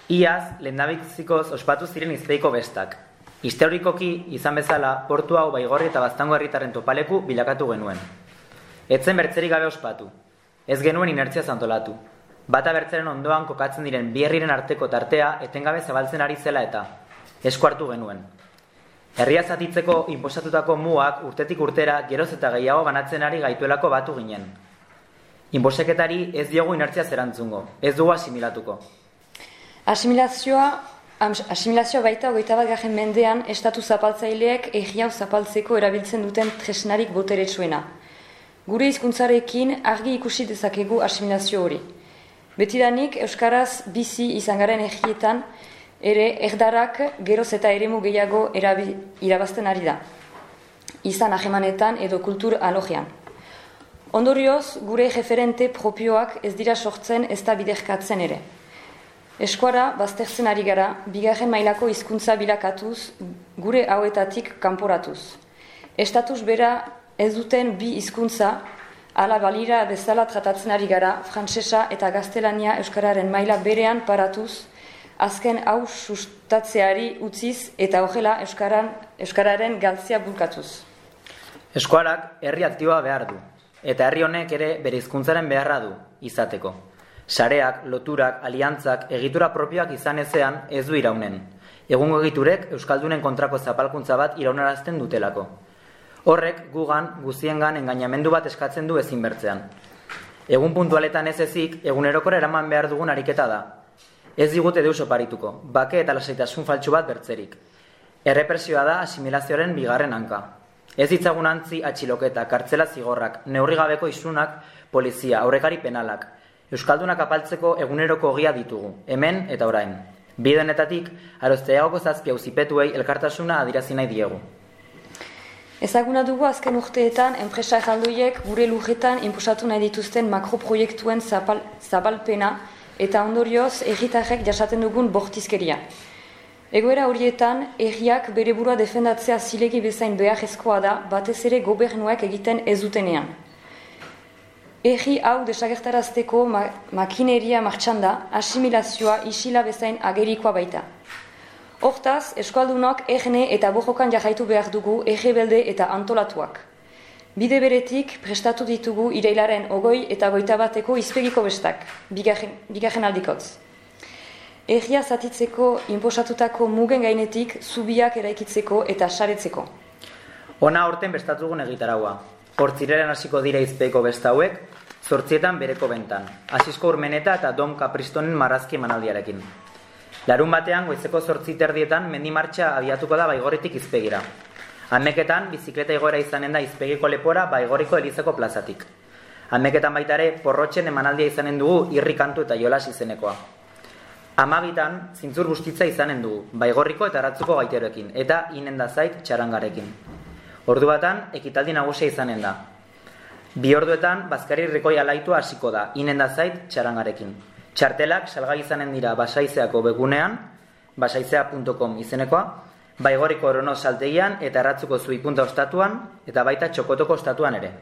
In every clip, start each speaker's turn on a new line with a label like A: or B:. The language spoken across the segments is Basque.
A: Iaz, lehendabizikoz ospatu ziren Izpeiko bestak. Historikoki izan bezala, portu hau Baigorri eta Baztango herritarren topaleku bilakatu genuen. Etzen bertzerik gabe ospatu. Ez genuen inertzia antolatu. Bata bertzeren ondoan kokatzen diren bi herriren arteko tartea etengabe zabaltzen ari zela eta esku hartu genuen. Herria zatitzeko inposatutako mugak urtetik urtera geroz eta gehiago banatzen ari gaituelako batu ginen. Inposeketari ez diogu inertzia zerantzungo, ez dugu asimilatuko.
B: Asimilazioa baita 21. mendean estatu zapaltzaileek herri hau zapaltzeko erabiltzen duten tresnarik boteretsuena. Gure hizkuntzarekin argi ikusi dezakegu asimilazio hori. Betidanik euskaraz bizi izan garen herrietan ere erdarak geroz eta eremu gehiago irabazten ari da. Izan ahemanetan edo kultur alojean. Ondorioz, gure referente propioak ez dira sortzen ez da biderkatzen ere. Eskuara baztertzen ari gara, bigarren mailako hizkuntza bilakatuz, gure hauetatik kanporatuz. Estatus bera ez duten bi hizkuntza, ala balira bezala tratatzen ari gara, frantsesa eta gaztelania euskararen maila berean paratuz, azken hau sustatzeari utziz eta horrela euskararen galtzea bulkatuz.
A: Eskuarak herri aktiboa behar du, eta herri honek ere bere hizkuntzaren beharra du izateko. Sareak, loturak, aliantzak, egitura propioak izan ezean ez du iraunen. Egungo egiturek euskaldunen kontrako zapalkuntza bat iraunarazten dutelako. Horrek gugan, guziengan engainamendu bat eskatzen du ezin bertzean. Egun puntualetan ez ezik, egunerokora eraman behar dugun ariketa da. Ez digute deus oparituko, bake eta lasaitasun faltsu bat bertzerik. Errepresioa da asimilazioaren bigarren hanka. Ez ditzagun antzi atxiloketa, kartzela zigorrak, neurrigabeko isunak, polizia, aurrekari penalak. Euskaldunak apaltzeko eguneroko ogia ditugu, hemen eta orain. Bidenetatik, arozteagoko zazpi auzipetuei elkartasuna adirazi nahi diegu.
B: Ezaguna dugu azken urteetan, enpresa erraldoiek gure lurretan inposatu nahi dituzten makroproiektuen zabalpena eta ondorioz herritarrek jasaten dugun bortizkeria. Egoera horietan, herriak bere burua defendatzea zilegi bezain beharrezkoa da, batez ere gobernuak egiten ez dutenean. Herri hau desagertarazteko makineria martxan da, asimilazioa isila bezain agerikoa baita. Hortaz, eskualdunok erne eta borrokan jarraitu behar dugu errebelde eta antolatuak. Bide beretik prestatu ditugu irailaren 20 eta 21 izpegiko bestak, bigarren aldikotz. Herria zatitzeko inposatutako mugen gainetik zubiak eraikitzeko eta saretzeko.
A: Hona horten bestatugun egitaraua. Hortzireren hasiko dira izpeiko besta hauek, 8 bereko bentan, Asisko Urmeneta eta Dom Kapristonen marrazki emanaldiarekin. Larun batean, goizeko 8:30 mendi martxa abiatuko da Baigorritik izpegira. Hameketan, bizikleta igoera izanen da izpegiko lepora Baigorriko Elizako plazatik. Hameketan baita ere, porrotxen emanaldia izanen dugu irri kantu eta jolas izenekoa. 12 zintzur bustitza izanen dugu, Baigorriko eta Aratzuko gaiteroekin, eta Inenda Zait txarangarekin. Ordu batan, ekitaldi nagusia izanen da. 2 orduetan, Bazkari Rikoi alaitua hasiko da, Inenda Zait txarangarekin. Txartelak salgai izanen dira Basaizeako webgunean, basaizea.com izenekoa, Baigorriko Orono saltegian eta Arratzuko Zuipunta ostatuan, eta baita Txokotoko ostatuan ere.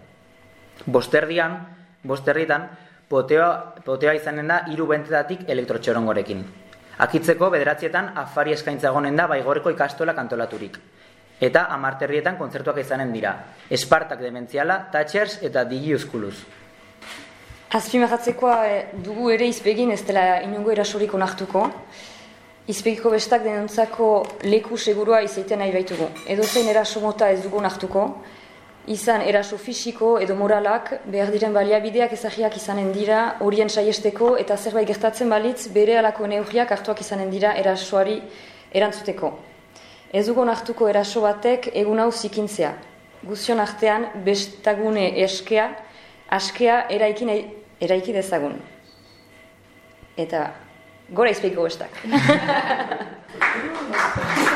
A: 5:00 poteoa izanen da 3 bentetatik elektrotxorongorekin. Akitzeko 9:00 afari eskaintza egonen da Baigorriko ikastolak antolaturik. Eta 10:00 kontzertuak izanen dira. Espartak Dementziala, Thatchers eta Digi Uskuluz.
B: Azpimarratzekoa dugu ere izpegin ez dela inongo erasorik onartuko. Izpegiko bestak denontzako leku segurua izaiten nahi baitugu. Edozein eraso mota ez dugu onartuko. Izan eraso fisiko edo moralak behar diren baliabideak ezagiak izanen dira horien saiesteko eta zerbait gertatzen balitz bere alako neurriak hartuak izanen dira erasoari erantzuteko. Ez dugu onartuko eraso batek egun hau zikintzea. Guztion artean bestagune askea eraiki dezagun. Eta gora izpeiko bestak.